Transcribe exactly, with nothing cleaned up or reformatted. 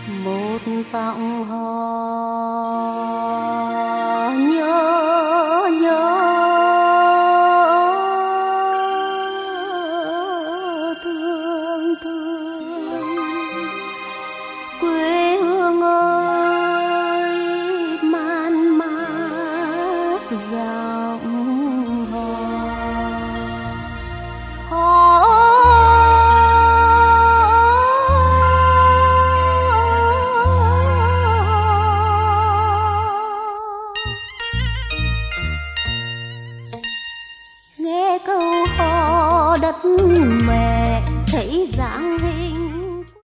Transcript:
một giọng hò nhớ nhớ thương thương quê hương ơi man mác giọng hò hò nghe câu hò đất